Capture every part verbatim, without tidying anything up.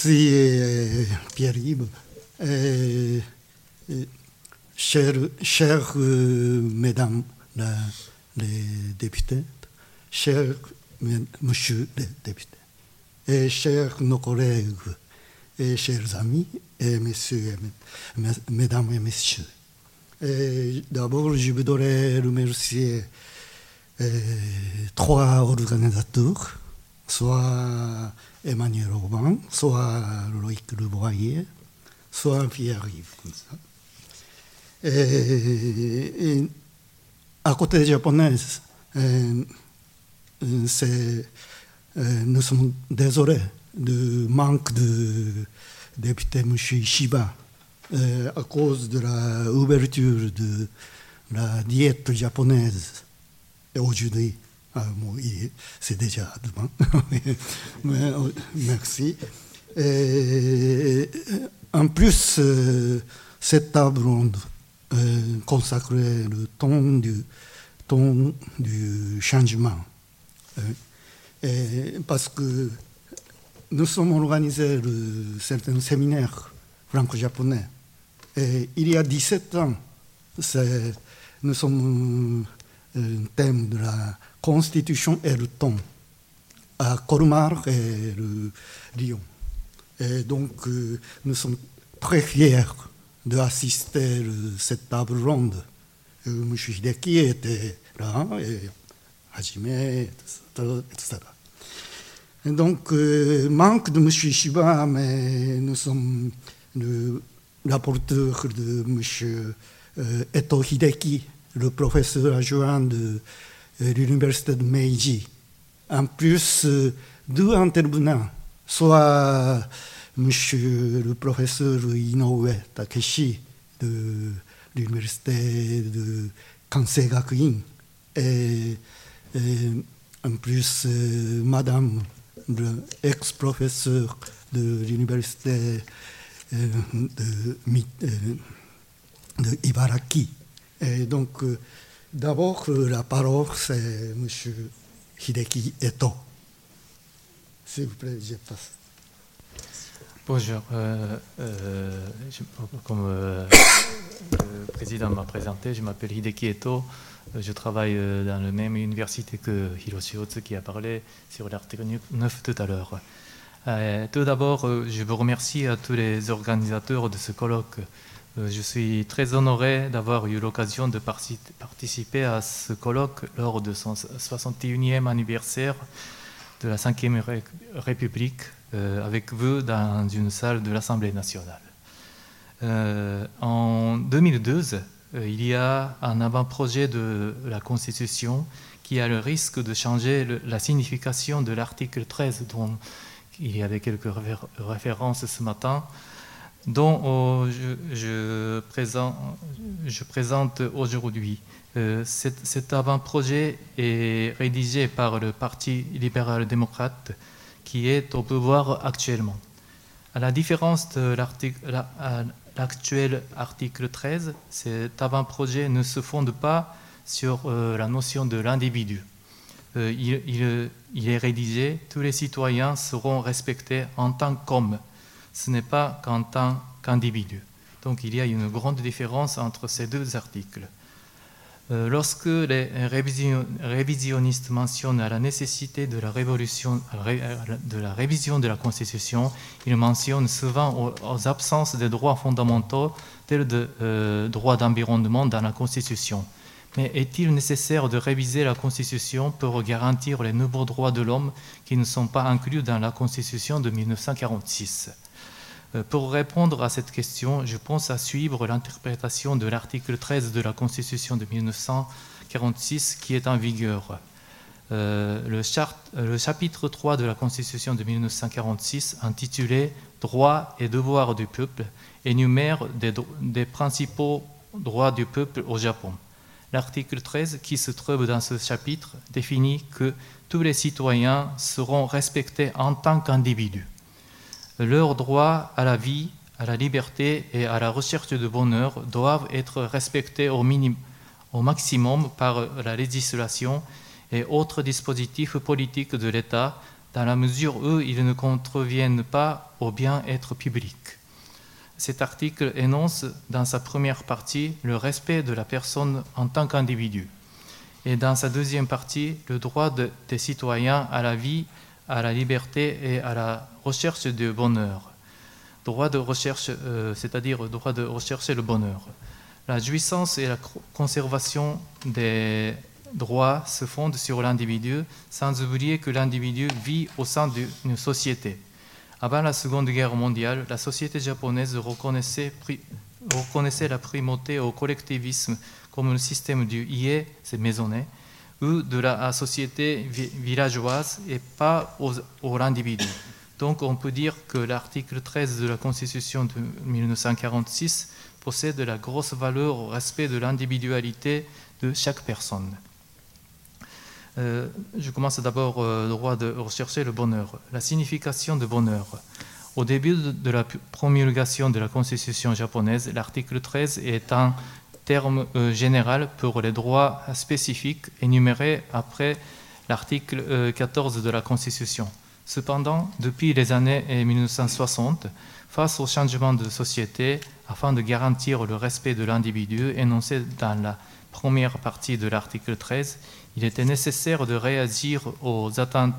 merci euh, Pierre-Yves. Euh, euh, chers chers euh, mesdames la, les députés, chers monsieur les députés, et chers nos collègues, et chers amis, et messieurs, et mes, mesdames et messieurs. Et d'abord, je voudrais remercier euh, trois organisateurs, soit Emmanuel Aubin, soit Loïc Leboyer, soit Pierre-Yves. Et, et à côté des Japonais, euh, c'est, euh, nous sommes désolés du manque de député M. Ishiba euh, à cause de l'ouverture de la diète japonaise. Et aujourd'hui, ah, bon, c'est déjà demain. Mais, merci. Et, en plus, euh, cette table ronde euh, consacrait le ton du, ton du changement. Euh, et parce que nous sommes organisés de certains séminaires franco-japonais. Et il y a dix-sept ans, nous sommes un thème de la Constitution et le ton à Colmar et le Lyon. Et donc, euh, nous sommes très fiers d'assister à cette table ronde. Euh, M. Hideki était là, et Hajime, et cetera. Et donc, euh, manque de M. Ishiba, mais nous sommes le rapporteur de M. Euh, Eto Hideki, le professeur adjoint de euh, l'université de Meiji. En plus, euh, deux intervenants, soit M. le professeur Inoue Takeshi de l'université de Kansei Gakuin, et, et en plus, euh, Madame l'ex-professeur de l'université euh, de, euh, de Ibaraki. Et donc, euh, d'abord, la parole, c'est M. Hideki Eto. S'il vous plaît, je passe. Bonjour. Euh, euh, je, comme euh, le président m'a présenté, je m'appelle Hideki Eto. Je travaille dans la même université que Hiroshi Otsuki a parlé sur l'article neuf tout à l'heure. Euh, tout d'abord, je veux remercier à tous les organisateurs de ce colloque. Je suis très honoré d'avoir eu l'occasion de participer à ce colloque lors de son soixante et unième anniversaire de la cinquième République euh, avec vous dans une salle de l'Assemblée nationale. Euh, en deux mille douze, euh, il y a un avant-projet de la Constitution qui a le risque de changer le, la signification de l'article treize, dont il y avait quelques références ce matin, dont oh, je, je, présente, je présente aujourd'hui. Euh, cet, cet avant-projet est rédigé par le Parti libéral-démocrate qui est au pouvoir actuellement. À la différence de l'actuel article treize, cet avant-projet ne se fonde pas sur euh, la notion de l'individu. Euh, il, il, il est rédigé, tous les citoyens seront respectés en tant qu'hommes. Ce n'est pas qu'en tant qu'individu. Donc il y a une grande différence entre ces deux articles. Euh, lorsque les révision, révisionnistes mentionnent la nécessité de la, révolution, de la révision de la Constitution, ils mentionnent souvent aux, aux absences des droits fondamentaux tels que euh, droit d'environnement dans la Constitution. Mais est-il nécessaire de réviser la Constitution pour garantir les nouveaux droits de l'homme qui ne sont pas inclus dans la Constitution de mille neuf cent quarante-six ? Pour répondre à cette question, je pense à suivre l'interprétation de l'article treize de la Constitution de mille neuf cent quarante-six qui est en vigueur. Euh, le, charte, le chapitre trois de la Constitution de mille neuf cent quarante-six, intitulé « Droits et devoirs du peuple », énumère des, des principaux droits du peuple au Japon. L'article treize, qui se trouve dans ce chapitre, définit que tous les citoyens seront respectés en tant qu'individus. Leurs droits à la vie, à la liberté et à la recherche de bonheur doivent être respectés au, minim, au maximum par la législation et autres dispositifs politiques de l'État dans la mesure où ils ne contreviennent pas au bien-être public. Cet article énonce dans sa première partie le respect de la personne en tant qu'individu et dans sa deuxième partie le droit de, des citoyens à la vie, à la liberté et à la recherche du bonheur. Droit de recherche, euh, c'est-à-dire droit de rechercher le bonheur. La jouissance et la conservation des droits se fondent sur l'individu, sans oublier que l'individu vit au sein d'une société. Avant la Seconde Guerre mondiale, la société japonaise reconnaissait, reconnaissait la primauté au collectivisme comme le système du ie, c'est maisonné, ou de la société villageoise et pas aux, aux individus. Donc on peut dire que l'article treize de la Constitution de mille neuf cent quarante-six possède la grosse valeur au respect de l'individualité de chaque personne. Euh, je commence d'abord euh, le droit de rechercher le bonheur. La signification de bonheur. Au début de, de la promulgation de la Constitution japonaise, l'article treize est un terme euh, général pour les droits spécifiques énumérés après l'article euh, quatorze de la Constitution. Cependant, depuis les années mille neuf cent soixante, face au changement de société, afin de garantir le respect de l'individu énoncé dans la première partie de l'article treize, il était nécessaire de réagir aux atteintes,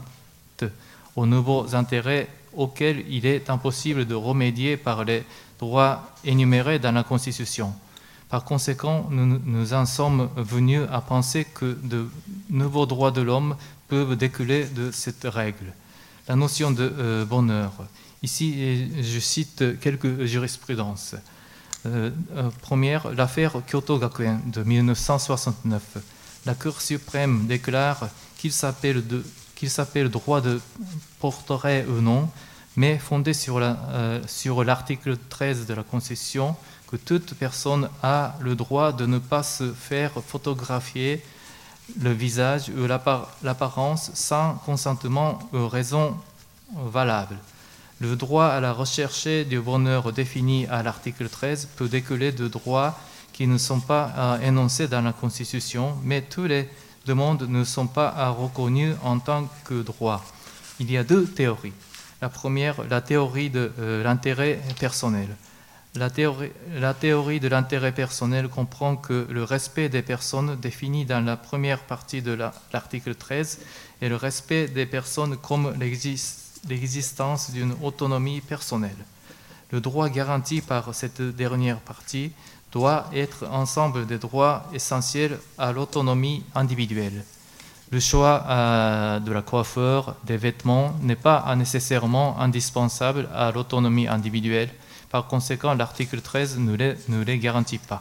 aux nouveaux intérêts auxquels il est impossible de remédier par les droits énumérés dans la Constitution. Par conséquent, nous, nous en sommes venus à penser que de nouveaux droits de l'homme peuvent découler de cette règle. La notion de euh, bonheur. Ici, je cite quelques jurisprudences. Euh, euh, première, l'affaire Kyoto Gakuen de mille neuf cent soixante-neuf. La Cour suprême déclare qu'il s'appelle, de, qu'il s'appelle droit de portrait ou non, mais fondé sur, la, euh, sur l'article treize de la Constitution, que toute personne a le droit de ne pas se faire photographier le visage ou l'apparence sans consentement ou raison valable. Le droit à la recherche du bonheur défini à l'article treize peut découler de droits qui ne sont pas euh, énoncés dans la Constitution, mais toutes les demandes ne sont pas euh, reconnues en tant que droits. Il y a deux théories. La première, la théorie de euh, l'intérêt personnel. La théorie, la théorie de l'intérêt personnel comprend que le respect des personnes défini dans la première partie de la, l'article treize est le respect des personnes comme l'exist, l'existence d'une autonomie personnelle. Le droit garanti par cette dernière partie doit être ensemble des droits essentiels à l'autonomie individuelle. Le choix euh, de la coiffeur, des vêtements n'est pas nécessairement indispensable à l'autonomie individuelle. Par conséquent, l'article treize ne les, ne les garantit pas.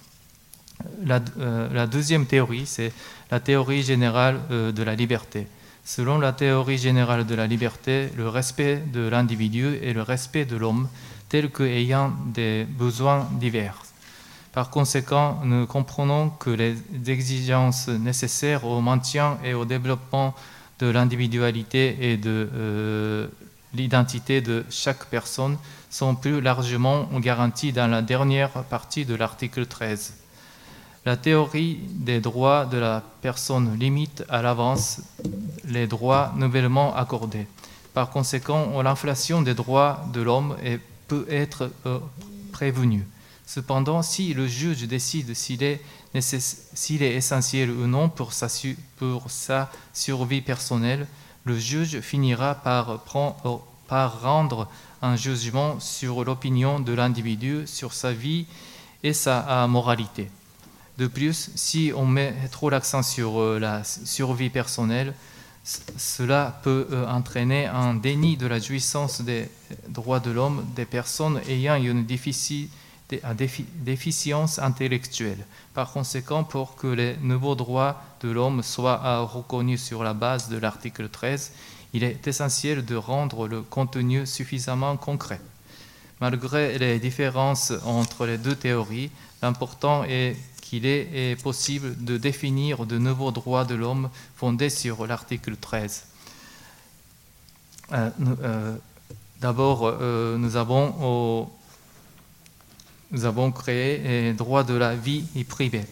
La, euh, la deuxième théorie, c'est la théorie générale euh, de la liberté. Selon la théorie générale de la liberté, le respect de l'individu et le respect de l'homme, tel qu'ayant des besoins divers. Par conséquent, nous comprenons que les exigences nécessaires au maintien et au développement de l'individualité et de euh, l'identité de chaque personne sont plus largement garanties dans la dernière partie de l'article treize. La théorie des droits de la personne limite à l'avance les droits nouvellement accordés. Par conséquent, l'inflation des droits de l'homme est, peut être euh, prévenue. Cependant, si le juge décide s'il est, nécess- s'il est essentiel ou non pour sa, su- pour sa survie personnelle, le juge finira par, prendre, par rendre un jugement sur l'opinion de l'individu, sur sa vie et sa moralité. De plus, si on met trop l'accent sur la survie personnelle, cela peut entraîner un déni de la jouissance des droits de l'homme des personnes ayant une défici- déficience intellectuelle. Par conséquent, pour que les nouveaux droits de l'homme soient reconnus sur la base de l'article treize, il est essentiel de rendre le contenu suffisamment concret. Malgré les différences entre les deux théories, l'important est qu'il est possible de définir de nouveaux droits de l'homme fondés sur l'article treize. Euh, euh, d'abord, euh, nous avons, oh, nous avons créé les droits de la vie privée.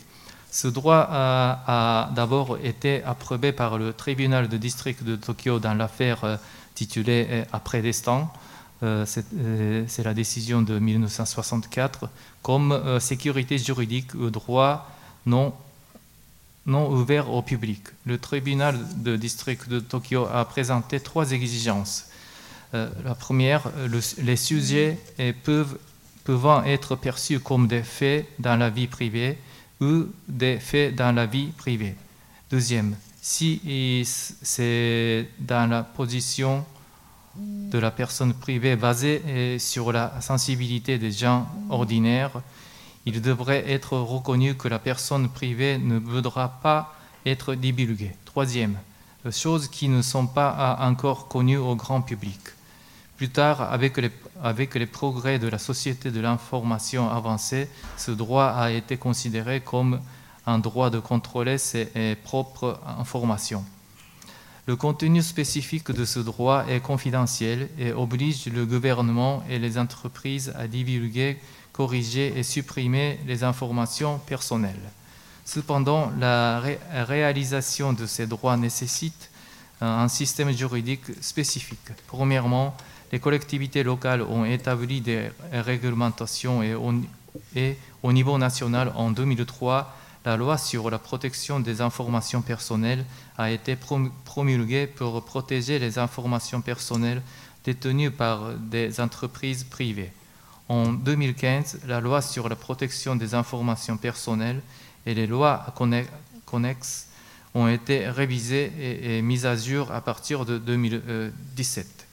Ce droit a, a d'abord été approuvé par le tribunal de district de Tokyo dans l'affaire euh, titulée euh, Après destin. Euh, c'est, euh, c'est la décision de mille neuf cent soixante-quatre, comme euh, sécurité juridique ou droit non, non ouvert au public. Le tribunal de district de Tokyo a présenté trois exigences. Euh, la première, le, les sujets peuvent, pouvant être perçus comme des faits dans la vie privée ou des faits dans la vie privée. Deuxième, si c'est dans la position de la personne privée basée sur la sensibilité des gens ordinaires, il devrait être reconnu que la personne privée ne voudra pas être divulguée. Troisième, choses qui ne sont pas encore connues au grand public. Plus tard, avec les, avec les progrès de la société de l'information avancée, ce droit a été considéré comme un droit de contrôler ses propres informations. Le contenu spécifique de ce droit est confidentiel et oblige le gouvernement et les entreprises à divulguer, corriger et supprimer les informations personnelles. Cependant, la ré- réalisation de ces droits nécessite un système juridique spécifique. Premièrement, les collectivités locales ont établi des réglementations et au, et au niveau national, en deux mille trois, la loi sur la protection des informations personnelles a été promulguée pour protéger les informations personnelles détenues par des entreprises privées. En deux mille quinze, la loi sur la protection des informations personnelles et les lois connexes ont été révisées et, et mises à jour à partir de deux mille dix-sept.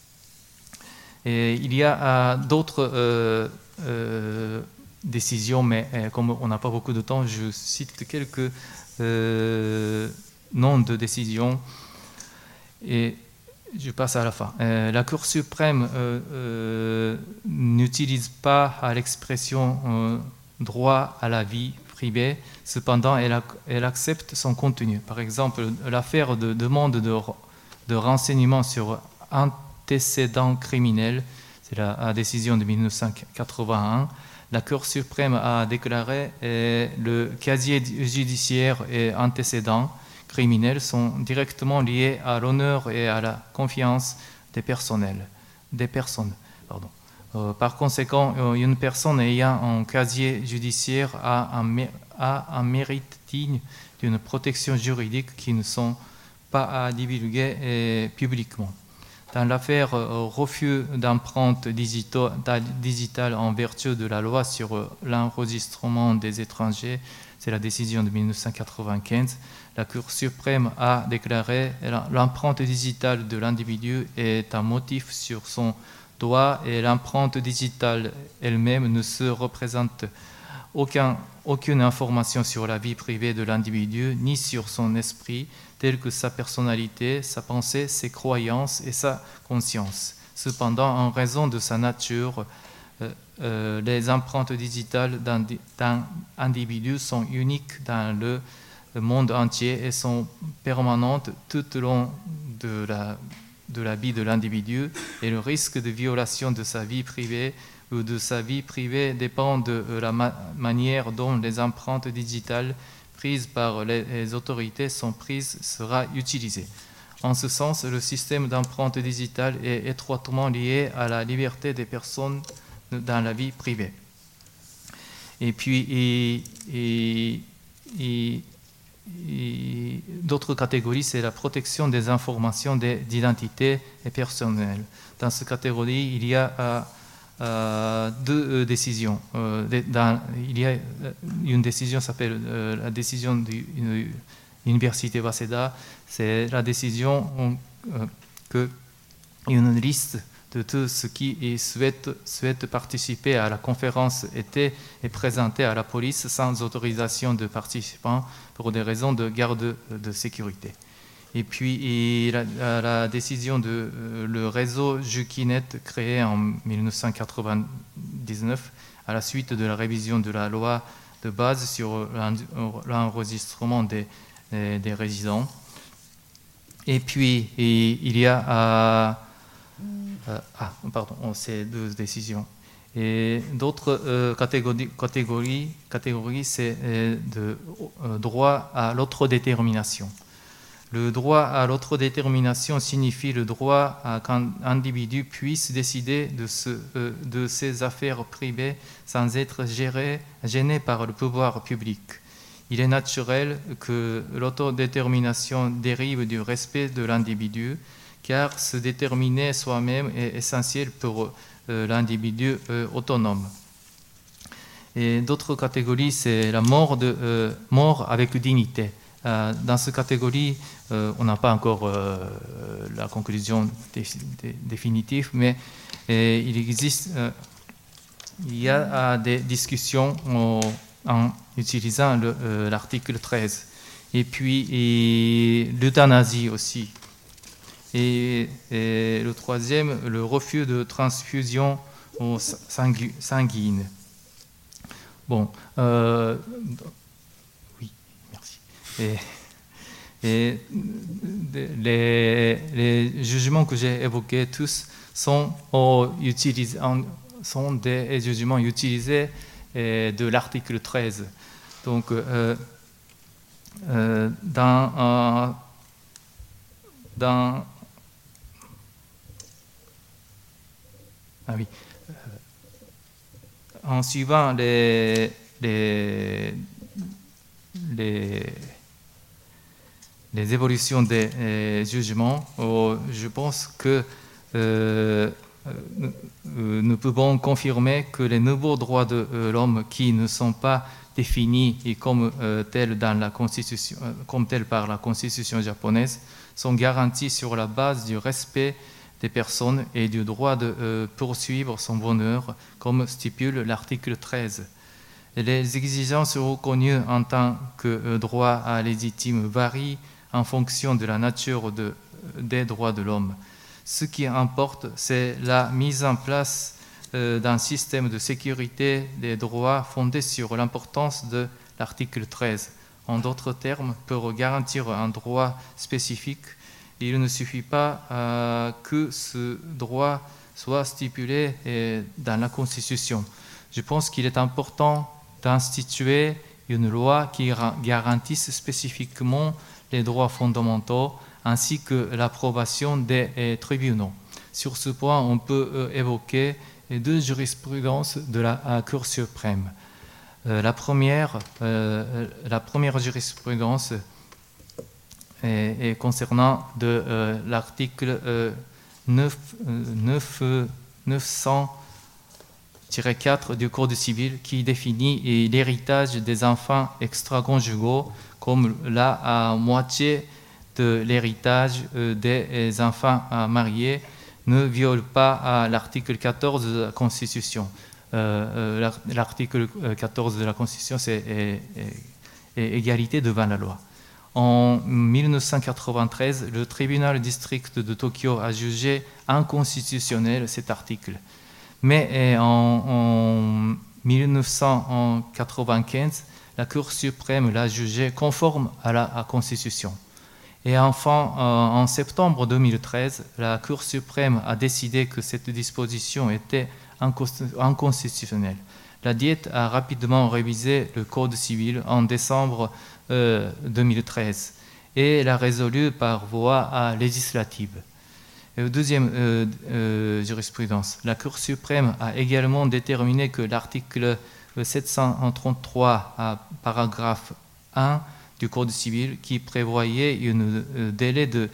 Et il y a euh, d'autres euh, euh, décisions, mais euh, comme on n'a pas beaucoup de temps, je cite quelques euh, noms de décisions et je passe à la fin. Euh, la Cour suprême euh, euh, n'utilise pas à l'expression euh, droit à la vie privée, cependant elle, a, elle accepte son contenu. Par exemple, l'affaire de demande de, de renseignements sur antécédents criminels, c'est la, la décision de mille neuf cent quatre-vingt-un. La Cour suprême a déclaré que le casier judiciaire et antécédents criminels sont directement liés à l'honneur et à la confiance des personnels, des personnes. Pardon. Euh, par conséquent, une personne ayant un casier judiciaire a un, a un mérite digne d'une protection juridique qui ne sont pas à divulguer eh, publiquement. Dans l'affaire euh, refus d'empreinte digitale en vertu de la loi sur euh, l'enregistrement des étrangers, c'est la décision de mille neuf cent quatre-vingt-quinze, la Cour suprême a déclaré que l'empreinte digitale de l'individu est un motif sur son doigt et l'empreinte digitale elle-même ne se représente aucun, aucune information sur la vie privée de l'individu ni sur son esprit, telles que sa personnalité, sa pensée, ses croyances et sa conscience. Cependant, en raison de sa nature, euh, euh, les empreintes digitales d'un, d'un individu sont uniques dans le monde entier et sont permanentes tout au long de la, de la vie de l'individu, et le risque de violation de sa vie privée ou de sa vie privée dépend de la ma- manière dont les empreintes digitales prises par les autorités sont prises sera utilisé. En ce sens, le système d'empreinte digitale est étroitement lié à la liberté des personnes dans la vie privée. Et puis, et, et, et, et d'autres catégories, c'est la protection des informations d'identité et personnelle. Dans cette catégorie, il y a euh, Euh, deux euh, décisions. Euh, dans, il y a une décision qui s'appelle euh, la décision de l'université Waseda. C'est la décision euh, que une liste de tous ceux qui souhaitent, souhaitent participer à la conférence était est présentée à la police sans autorisation de participants pour des raisons de garde de sécurité. Et puis et la, la décision de euh, le réseau Jukinet créé en mille neuf cent quatre-vingt-dix-neuf à la suite de la révision de la loi de base sur l'enregistrement des, des, des résidents. Et puis et il y a euh, euh, ah pardon, ces deux décisions. Et d'autres euh, catégories, catégories, catégories c'est euh, de euh, droit à l'autodétermination. Le droit à l'autodétermination signifie le droit à qu'un individu puisse décider de, ce, euh, de ses affaires privées sans être géré, gêné par le pouvoir public. Il est naturel que l'autodétermination dérive du respect de l'individu, car se déterminer soi-même est essentiel pour euh, l'individu euh, autonome. Et d'autres catégories, c'est la mort, de, euh, mort avec dignité. Euh, dans cette catégorie, euh, on n'a pas encore euh, la conclusion dé, dé, définitive, mais euh, il existe, euh, il y a euh, des discussions en, en utilisant le, euh, l'article treize. Et puis l'euthanasie aussi. Et, et le troisième, le refus de transfusion sangu, sanguine. Bon, euh, oui, merci. Et, et les, les jugements que j'ai évoqués tous sont, oh, utilisés, sont des jugements utilisés de l'article treize. Donc, euh, euh, dans, euh, dans ah oui, euh, en suivant les, les, les, les évolutions des euh, jugements, oh, je pense que euh, euh, nous pouvons confirmer que les nouveaux droits de euh, l'homme qui ne sont pas définis et comme euh, tels dans la constitution, euh, comme tels par la constitution japonaise, sont garantis sur la base du respect des personnes et du droit de euh, poursuivre son bonheur, comme stipule l'article treize. Et les exigences reconnues en tant que euh, droit à légitime varient en fonction de la nature de, des droits de l'homme. Ce qui importe, c'est la mise en place euh, d'un système de sécurité des droits fondé sur l'importance de l'article treize. En d'autres termes, pour garantir un droit spécifique, il ne suffit pas euh, que ce droit soit stipulé euh, dans la Constitution. Je pense qu'il est important d'instituer une loi qui garantisse spécifiquement les droits fondamentaux ainsi que l'approbation des euh, tribunaux. Sur ce point, on peut euh, évoquer deux jurisprudences de la euh, Cour suprême. Euh, la, première, euh, la première jurisprudence est, est concernant de, euh, l'article euh, neuf cents tiret quatre du Code civil qui définit l'héritage des enfants extra-conjugaux comme la à moitié de l'héritage des enfants mariés ne viole pas l'article quatorze de la Constitution. Euh, l'article quatorze de la Constitution, c'est est, est, est égalité devant la loi. En mille neuf cent quatre-vingt-treize, le tribunal district de Tokyo a jugé inconstitutionnel cet article. Mais en, en mille neuf cent quatre-vingt-quinze, la Cour suprême l'a jugé conforme à la, à la Constitution. Et enfin, en septembre deux mille treize, la Cour suprême a décidé que cette disposition était inconstitutionnelle. La Diète a rapidement révisé le Code civil en décembre euh, deux mille treize et l'a résolu par voie législative. Et deuxième euh, euh, jurisprudence, la Cour suprême a également déterminé que l'article sept cent trente-trois, à paragraphe un du Code civil, qui prévoyait un euh, délai de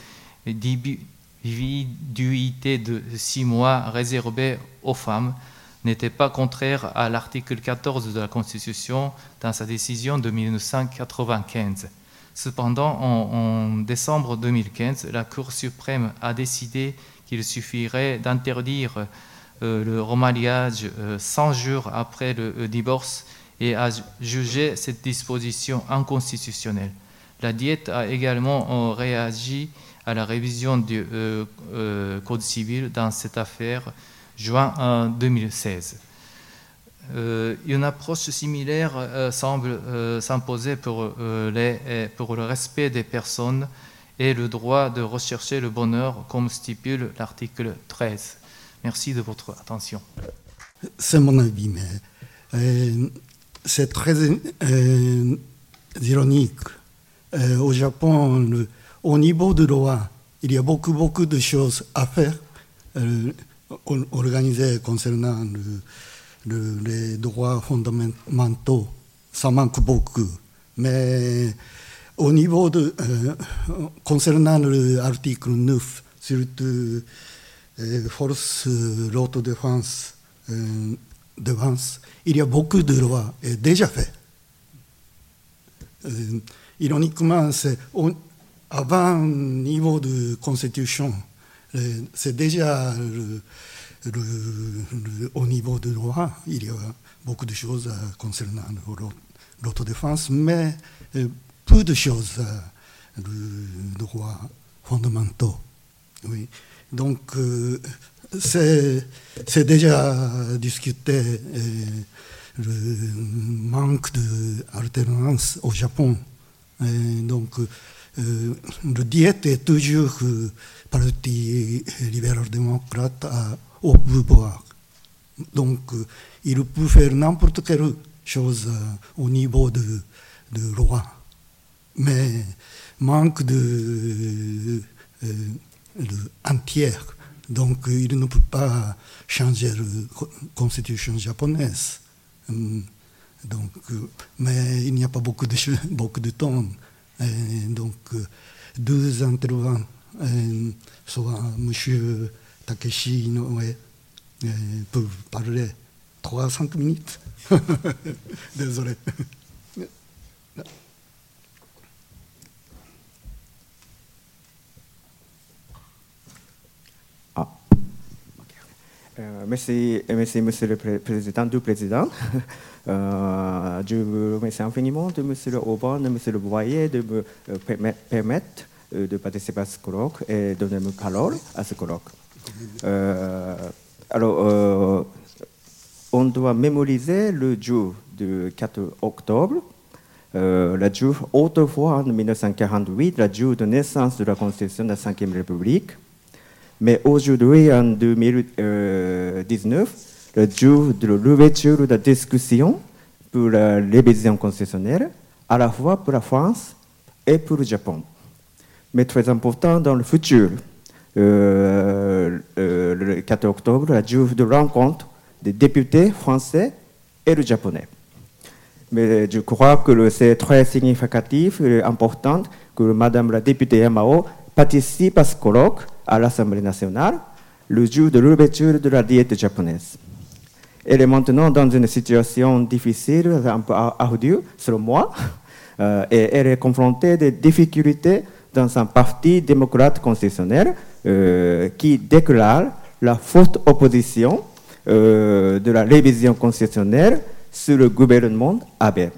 viduité de six mois réservé aux femmes, n'était pas contraire à l'article quatorze de la Constitution dans sa décision de mille neuf cent quatre-vingt-quinze. Cependant, en, en décembre deux mille quinze, la Cour suprême a décidé qu'il suffirait d'interdire euh, le remariage euh, cent jours après le euh, divorce et a jugé cette disposition inconstitutionnelle. La Diète a également euh, réagi à la révision du euh, euh, Code civil dans cette affaire, juin euh, deux mille seize. Euh, une approche similaire euh, semble euh, s'imposer pour, euh, les, pour le respect des personnes et le droit de rechercher le bonheur, comme stipule l'article treize. Merci de votre attention. c'est mon avis, mais euh, c'est très euh, ironique. Euh, au Japon, le, au niveau de loi, il y a beaucoup, beaucoup de choses à faire, euh, organisées concernant le, le, les droits fondamentaux. Ça manque beaucoup. Mais au niveau de, euh, concernant l'article neuf, surtout euh, force euh, l'autodéfense, euh, défense, il y a beaucoup de lois euh, déjà faites. Euh, ironiquement, c'est au, avant le niveau de constitution, euh, c'est déjà le, le, le, au niveau de loi, il y a beaucoup de choses euh, concernant l'autodéfense, mais euh, peu de choses euh, de droits fondamentaux. Oui. Donc, euh, c'est, c'est déjà discuté euh, le manque d'alternance au Japon. Et donc, euh, le diète est toujours euh, parti libéral-démocrate au pouvoir. Donc, euh, il peut faire n'importe quelle chose euh, au niveau de, de loi. Mais manque de, euh, de entière. Donc, il ne peut pas changer la constitution japonaise. Donc, mais il n'y a pas beaucoup de, beaucoup de temps. Et donc, deux intervenants, soit M. Takeshi Inoue, peuvent parler trois à cinq minutes. Désolé. Ah. Euh, merci, merci, Monsieur le Président du Président. Euh, je vous remercie infiniment de Monsieur le Aubin, de Monsieur le Boyer de me euh, permettre euh, de participer à ce colloque et de donner ma parole à ce colloque. Euh, alors, euh, on doit mémoriser le jour du quatre octobre, euh, le jour autrefois en mille neuf cent quarante-huit, le jour de naissance de la Constitution de la cinquième République. Mais aujourd'hui, en deux mille dix-neuf, le jour de l'ouverture de la discussion pour la révision constitutionnelle, à la fois pour la France et pour le Japon. Mais très important dans le futur, euh, euh, le quatre octobre, le jour de rencontre des députés français et le japonais. Mais je crois que c'est très significatif et important que Madame la députée Yamao participe à ce colloque à l'Assemblée nationale le jour de l'ouverture de la diète japonaise. Elle est maintenant dans une situation difficile, un peu ardue, selon moi, euh, et elle est confrontée à des difficultés dans un parti démocrate constitutionnel euh, qui déclare la forte opposition euh, de la révision constitutionnelle sur le gouvernement Abe.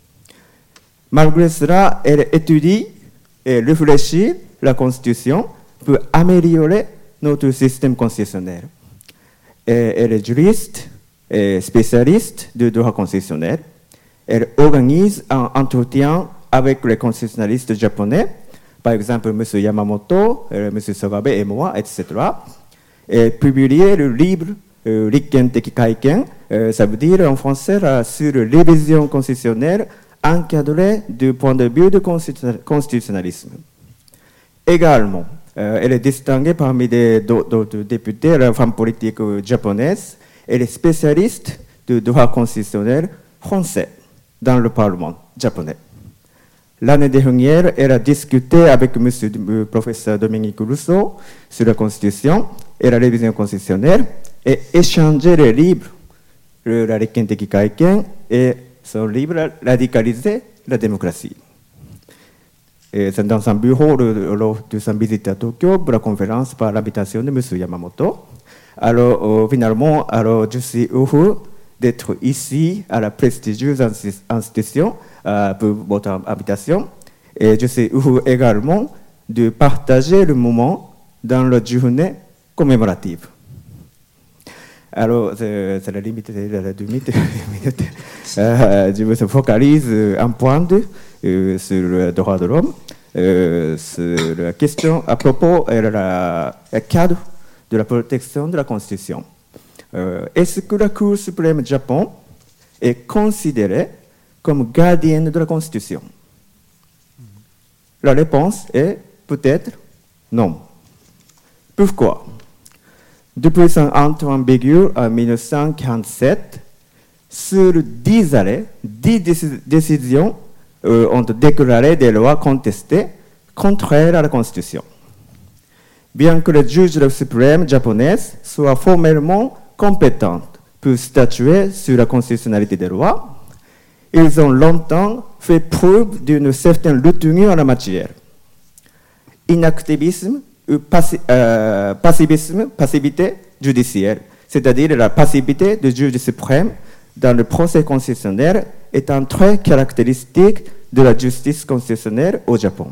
Malgré cela, elle étudie et réfléchit la Constitution pour améliorer notre système constitutionnel. Et elle est juriste et spécialiste de droit constitutionnel. Elle organise un entretien avec les constitutionnalistes japonais, par exemple M. Yamamoto, M. Sogabe et moi, et cetera. Et publier le livre euh, Rikken Teki Kaiken, euh, ça veut dire en français là, sur la révision constitutionnelle encadrée du point de vue du constitutionnalisme. Également, euh, elle est distinguée parmi d'autres députés, la femme politique japonaise. Elle est spécialiste de droit constitutionnel français dans le Parlement japonais. L'année dernière, elle a discuté avec M. le professeur Dominique Rousseau sur la Constitution et la révision constitutionnelle et échangé les livres, la Rikken Teki Kaiken et son livre Radicaliser la démocratie. Et c'est dans un bureau lors de sa visite à Tokyo pour la conférence par l'invitation de M. Yamamoto. Alors, euh, finalement, alors, je suis heureux d'être ici à la prestigieuse institution euh, pour votre invitation. Et je suis heureux également de partager le moment dans la journée commémorative. Alors, c'est la limite de la deux minutes. euh, je me focalise un point de, euh, sur le droit de l'homme, euh, sur la question à propos de la, la cadre de la protection de la Constitution. euh, est-ce que la Cour suprême du Japon est considérée comme gardienne de la Constitution? La réponse est peut-être non. Pourquoi? Depuis son entrée en vigueur en mille neuf cent quarante-sept, sur dix arrêts, dix décisions euh, ont déclaré des lois contestées contraires à la Constitution. Bien que les juges de la suprême japonaise soient formellement compétents pour statuer sur la constitutionnalité des lois, ils ont longtemps fait preuve d'une certaine retenue en la matière. Inactivisme ou passi euh, passivisme, passivité judiciaire, c'est-à-dire la passivité du juge suprême dans le procès constitutionnel est un trait caractéristique de la justice constitutionnelle au Japon.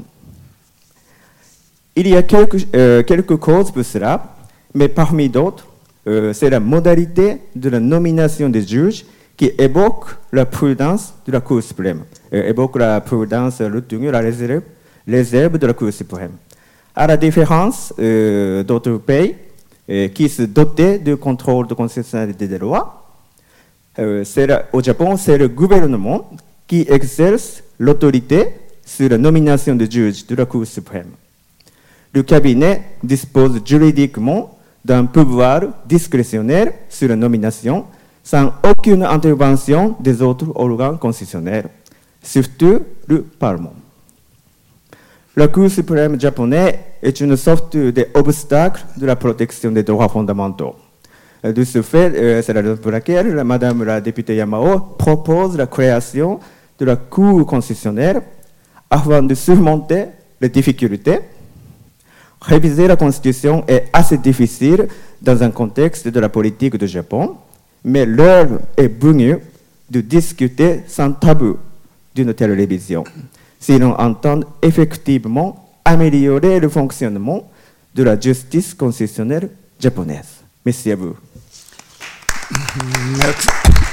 Il y a quelques, euh, quelques causes pour cela, mais parmi d'autres, euh, c'est la modalité de la nomination des juges qui évoque la prudence de la Cour suprême, euh, évoque la prudence retenue, la réserve, réserve de la Cour suprême. À la différence euh, d'autres pays euh, qui se dotaient du contrôle de constitutionnalité des lois, euh, la, au Japon, c'est le gouvernement qui exerce l'autorité sur la nomination des juges de la Cour suprême. Le cabinet dispose juridiquement d'un pouvoir discrétionnaire sur la nomination sans aucune intervention des autres organes constitutionnels, surtout le Parlement. La Cour suprême japonaise est une sorte d'obstacle de la protection des droits fondamentaux. De ce fait, c'est la raison pour laquelle Madame la députée Yamao propose la création de la Cour constitutionnelle afin de surmonter les difficultés. Réviser la Constitution est assez difficile dans un contexte de la politique du Japon, mais l'heure est venue de discuter sans tabou d'une telle révision, si l'on entend effectivement améliorer le fonctionnement de la justice constitutionnelle japonaise. Merci à vous. Merci,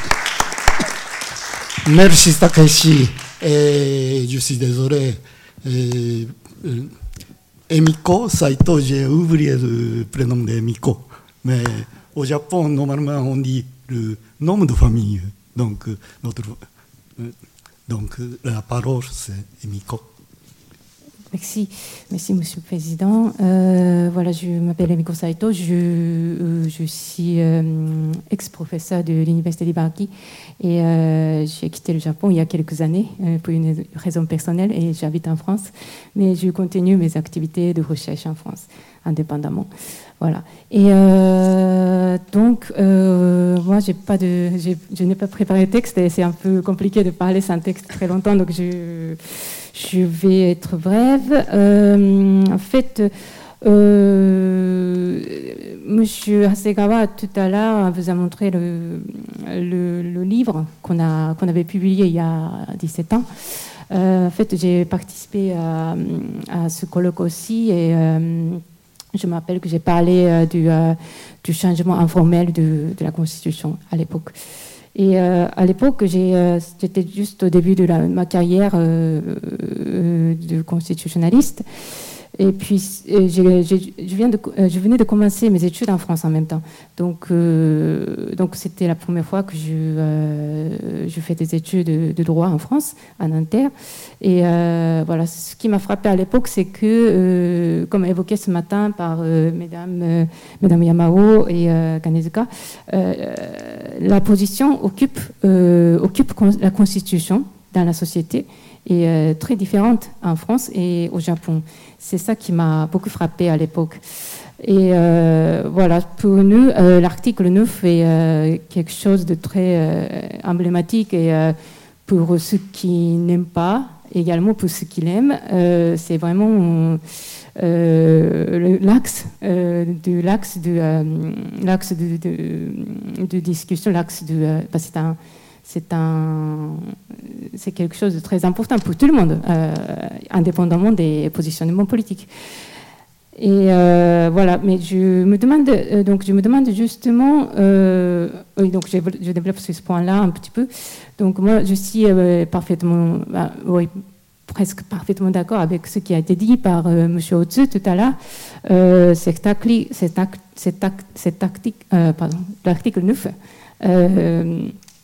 Merci Takeshi. Et je suis désolé. Et, Emiko Saito, j'ai oublié le prénom d'Emiko. Mais au Japon, normalement, on dit le nom de famille. Donc, notre, donc la parole, c'est Emiko. Merci, merci Monsieur le Président. Euh, voilà, je m'appelle Emiko Saito, je, euh, je suis euh, ex-professeur de l'Université d'Ibaraki et euh, j'ai quitté le Japon il y a quelques années euh, pour une raison personnelle et j'habite en France, mais je continue mes activités de recherche en France, indépendamment. Voilà. Et euh, donc, euh, moi, j'ai pas de, j'ai, je n'ai pas préparé de texte et c'est un peu compliqué de parler sans texte très longtemps, donc je, je vais être brève. Euh, en fait, euh, Monsieur Hasegawa, tout à l'heure, vous a montré le, le, le livre qu'on a, qu'on avait publié il y a dix-sept ans. Euh, en fait, j'ai participé à, à ce colloque aussi et euh, je me rappelle que j'ai parlé euh, du, euh, du changement informel de, de la Constitution à l'époque. Et euh, à l'époque, j'ai, euh, j'étais juste au début de la, ma carrière euh, euh, de constitutionnaliste. Et puis, j'ai, j'ai, je, viens de, je venais de commencer mes études en France en même temps. Donc, euh, donc c'était la première fois que je, euh, je fais des études de, de droit en France, en Inter. Et euh, voilà, ce qui m'a frappé à l'époque, c'est que, euh, comme évoqué ce matin par euh, mesdames, euh, mesdames Yamao et euh, Kanezuka, euh, la position occupe, euh, occupe la Constitution dans la société est euh, très différente en France et au Japon. C'est ça qui m'a beaucoup frappé à l'époque. Et euh, voilà, pour nous, euh, l'article neuf est euh, quelque chose de très euh, emblématique et euh, pour ceux qui n'aiment pas, également pour ceux qui l'aiment, euh, c'est vraiment euh, l'axe euh, de l'axe de euh, l'axe de, de, de discussion, l'axe de euh, bah, c'est un C'est, un, c'est quelque chose de très important pour tout le monde, euh, indépendamment des positionnements politiques. Et euh, voilà, mais je me demande, euh, donc je me demande justement, euh, oui, donc je, je développe ce point-là un petit peu. Donc moi, je suis euh, parfaitement, bah, oui, presque parfaitement d'accord avec ce qui a été dit par euh, M. Otsu tout à l'heure. Euh, cet, acli, cet, act, cet, act, cet acti, euh, pardon, l'article neuf euh,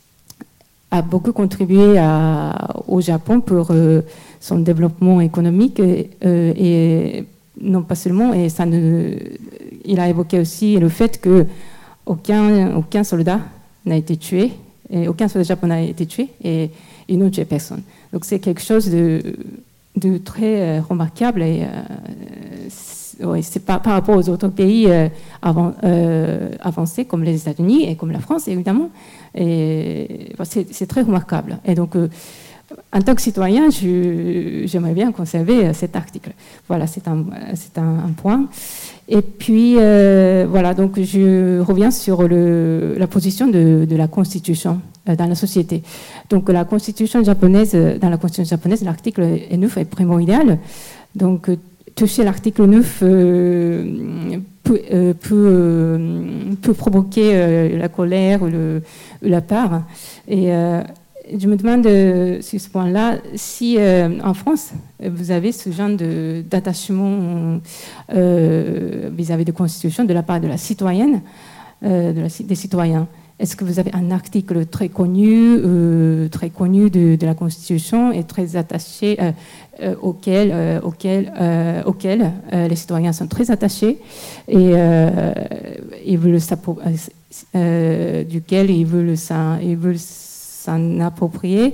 a beaucoup contribué à, au Japon pour euh, son développement économique et, euh, et non pas seulement, et ça ne, il a évoqué aussi le fait que aucun, aucun soldat n'a été tué, et aucun soldat japonais n'a été tué, et ils n'ont tué personne. Donc c'est quelque chose de, de très euh, remarquable, et euh, c'est, ouais, c'est pas par rapport aux autres pays euh, avant, euh, avancés comme les États-Unis et comme la France évidemment, et c'est, c'est très remarquable. Et donc euh, en tant que citoyen, je, j'aimerais bien conserver cet article. Voilà, c'est un, c'est un, un point. Et puis, euh, voilà, donc je reviens sur le, la position de, de la Constitution euh, dans la société. Donc, la Constitution japonaise, dans la Constitution japonaise, l'article neuf est primordial. Donc, toucher l'article neuf euh, peut, euh, peut, euh, peut provoquer euh, la colère ou le, la peur. Et euh, je me demande euh, sur ce point-là si euh, en France vous avez ce genre de, d'attachement euh, vis-à-vis de la Constitution de la part de la citoyenne, euh, de la, des citoyens. Est-ce que vous avez un article très connu, euh, très connu de, de la Constitution et très attaché euh, euh, auquel, euh, auquel, euh, auquel euh, les citoyens sont très attachés et euh, ils veulent euh, duquel ils veulent ça, ils veulent s'en approprier.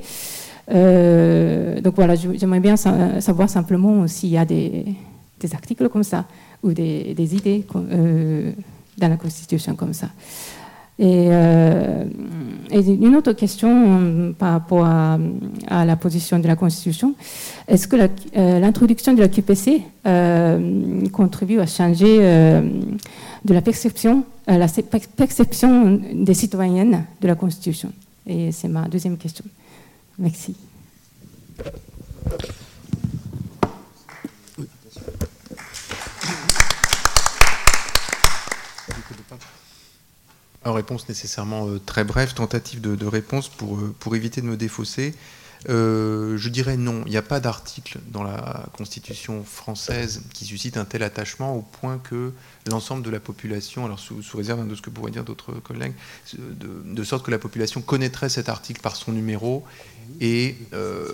Euh, donc voilà, j'aimerais bien savoir simplement s'il y a des, des articles comme ça ou des, des idées euh, dans la Constitution comme ça. Et, euh, et une autre question par rapport à, à la position de la Constitution, est-ce que la, euh, l'introduction de la Q P C euh, contribue à changer euh, de la perception, euh, la perception des citoyennes de la Constitution? Et c'est ma deuxième question. Merci. Alors, réponse nécessairement euh, très brève, tentative de, de réponse pour, euh, pour éviter de me défausser. Euh, je dirais non, il n'y a pas d'article dans la Constitution française qui suscite un tel attachement au point que l'ensemble de la population, alors sous, sous réserve de ce que pourraient dire d'autres collègues, de, de sorte que la population connaîtrait cet article par son numéro et euh,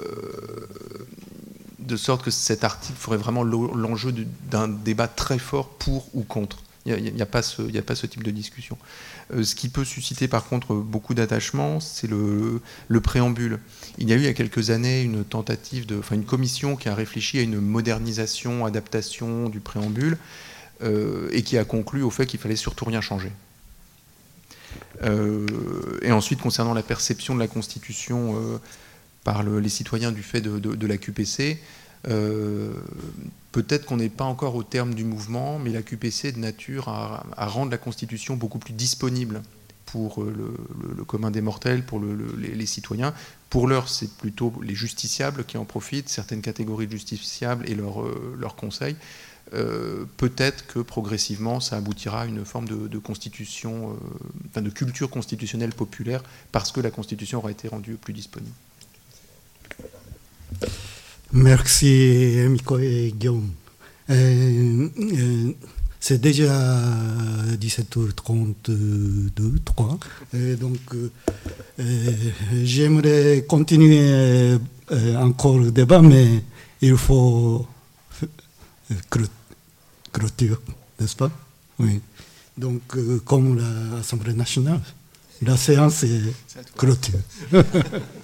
de sorte que cet article ferait vraiment l'enjeu d'un débat très fort pour ou contre. Il n'y a, a, a pas ce type de discussion. Euh, ce qui peut susciter par contre beaucoup d'attachement, c'est le, le préambule. Il y a eu il y a quelques années une tentative, de, enfin une commission qui a réfléchi à une modernisation, adaptation du préambule euh, et qui a conclu au fait qu'il fallait surtout rien changer. Euh, et ensuite, concernant la perception de la Constitution euh, par le, les citoyens du fait de, de, de la Q P C, Euh, peut-être qu'on n'est pas encore au terme du mouvement, mais la Q P C est de nature à, à rendre la Constitution beaucoup plus disponible pour le, le, le commun des mortels, pour le, le, les, les citoyens. Pour l'heure, c'est plutôt les justiciables qui en profitent, certaines catégories de justiciables et leurs euh, leur conseils. Euh, peut-être que progressivement, ça aboutira à une forme de, de constitution, euh, enfin de culture constitutionnelle populaire, parce que la Constitution aura été rendue plus disponible. Merci, Miko et Guillaume. Euh, euh, c'est déjà dix-sept heures trente-deux, trois. Et donc, euh, j'aimerais continuer euh, encore le débat, mais il faut clôture, n'est-ce pas? Oui. Donc, euh, comme l'Assemblée nationale, la séance est clôture.